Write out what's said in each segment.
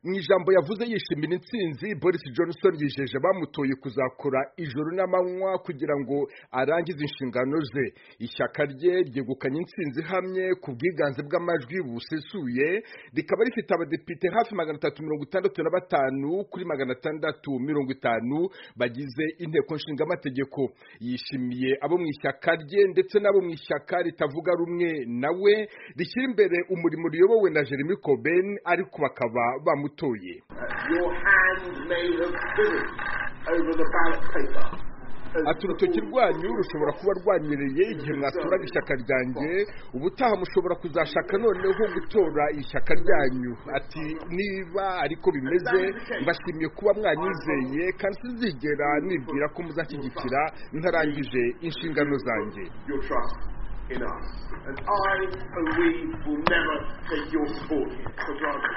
mu ijambo yavuze yishimira intsinzi, Boris Johnson yijeje bamutoye kuzakora ijoro n'amanywa kugira ngo arangize inshingano ze. Ishyaka rye ryegukanye intsinzi hamye ku bwiganze bw'amajwi busesuye, rikaba rifite abadepite hafi 365 kuri 650 bagize inteko nshingamategeko. Yishimiye abo mu ishyaka rye ndetse n'abo mu ishyaka ritavuga rumwe nawe rishyira imbere umurimo riyobowe na Jeremy Corbyn, ariko bakaba bamutoye. Your hand may have finished over the ballot paper. Ati urutoki rwanyu rushobora kuba rwanyereye igihe mwatoraga ishyaka ryanjye, ubutaha mushobora kuzashaka noneho gutora ishyaka ryanyu. Ati niba ariko bimeze, mbashimiye kuba mwanyizeye kandi sizigera nibwira ko muzashyigikira ntarangije inshingano zanjye. In us. And we will never take your support for granted.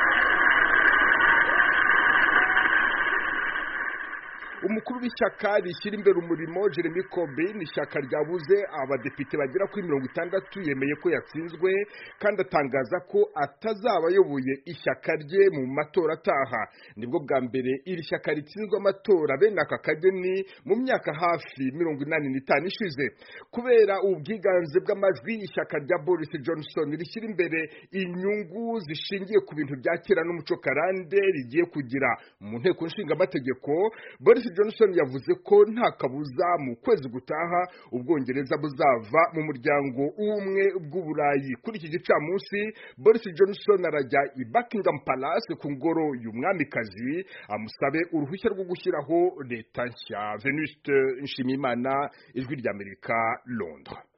Umukuru w'ishyaka rishyira imbere umurimo Jeremy Corbyn, ishyaka ryabuze abadepite bagera kuri 60, yemeye ko yatsinzwe kandi atangaza ko atazaba ayoboye ishyaka rye mu matora ataha. Nibwo bwa mbere iri shyaka ritsinzwe amatora bene aka kageni mu myaka hafi 85 ishize. Kubera ubwiganze bw'amajwi, ishyaka rya Boris Johnson rishyira imbere inyungu zishingiye ku bintu bya kera n'umuco karande rigiye kugira mu nteko nshingamategeko. Boris Johnson yavuze ko nta kabuza mu kwezi gutaha Ubwongereza buzava mu muryango umwe bw'Uburayi. Kuri iki gicamunsi, Boris Johnson arajya i Buckingham Palace ku ngoro y'umwamikazi amusabe uruhushya rwo gushyiraho leta nshya. Venuste Nshimiyimana, Ijwi ry'Amerika, Londres.